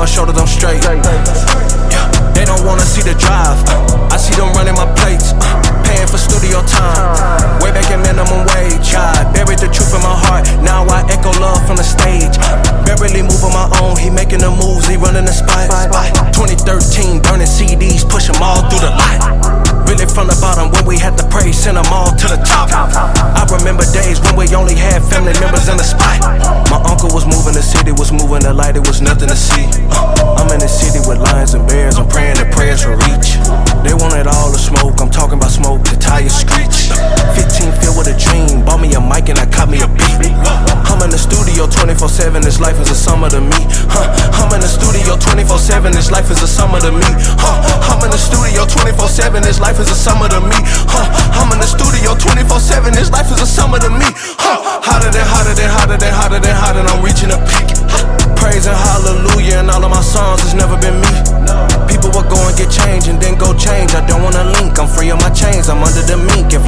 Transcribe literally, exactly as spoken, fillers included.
my shoulders, I'm straight. Yeah. They don't wanna see the drive. I see them running my plates, paying for studio time. Way back in minimum wage. I buried the truth in my heart. Now I echo love from the stage. Barely moving my own. He making the moves. He running the spot. twenty thirteen, burning C Ds, push them all through the lot. Really from the bottom when we had to pray, send them all to the top. I remember days when we only had family members in the spot. My uncle was moving, the city was moving, the light, it was nothing to see. uh, I'm in the city with lions and bears, I'm praying the prayers will reach. They wanted all the smoke, I'm talking about smoke, the tires screech. Fifteen filled with a dream, bought me a mic and I caught me a beat. I'm in the studio twenty-four seven, this life is a summer to me. huh. I'm in the studio twenty-four seven, this life is a summer to me. huh. I'm in the studio twenty-four seven, this life is a summer to me. huh. I'm in the studio twenty-four seven, this life is a summer to me. huh. Hotter than, hotter than, hotter than, hotter than, hotter than, I'm reaching a peak. Praise and hallelujah, and all of my songs, it's never been me. People will go and get change and then go change. I don't wanna link, I'm free of my chains, I'm under the mink. If